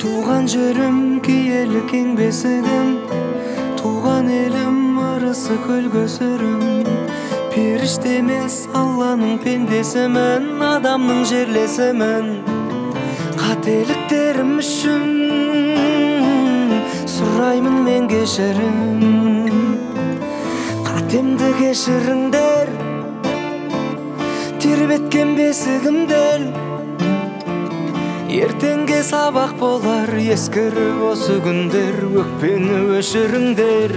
Туған жерім киелі кең бесігім, туған елім арысы көл көсірім. Періште емес Алланың пендесімін, адамның жерлесімін. Қателіктерім үшін сұраймын мен кешірім. Қатемді кешіріңдер, тербеткен бесігімдел. Ертеңге сабақ болар, ескіріп осы күндер. Өкпені өшіріңдер.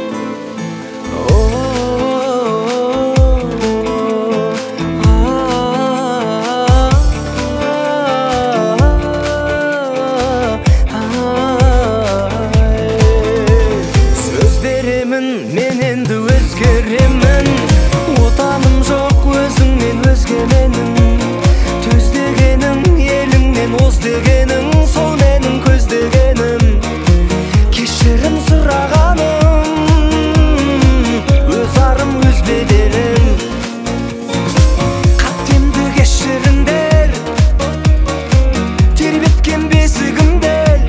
Сөз беремін, мен енді өзгеремін. Отаным жоқ өзіңнен өзге менің. Төз дегенің еліңнен оз дегенің, сол менің көздегенім. Кешірім сұрағаным, өз арым өз беделім. Қатемді кешіріңдер, тербеткен бесігімдел.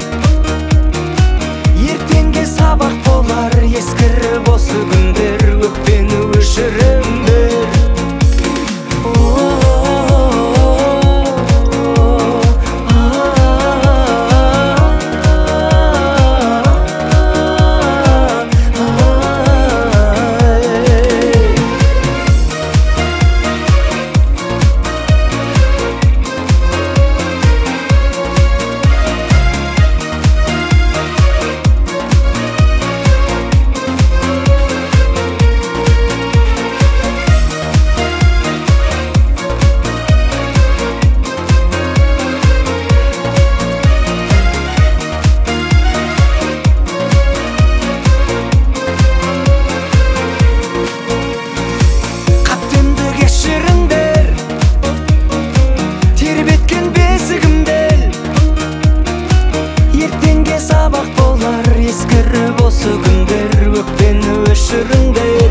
Ертеңге сабақ болар, ескіріп осы күндер. Өкпені өшіріңдер. Сабақ болар, ескіріп осы күндер. Өкпені өшіріңдер.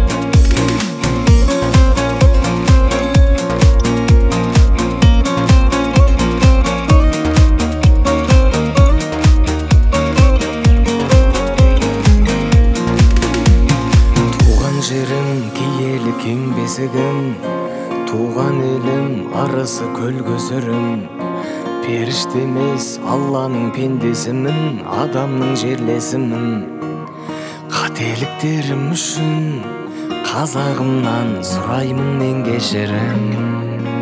Туған жерім киелі кең бесігім, туған елім арысы көл көсірім. Періште емес Алланың пендесімін, адамның жерлесімін. Қателіктерім үшін қазағымнан сұраймын мен кешірім.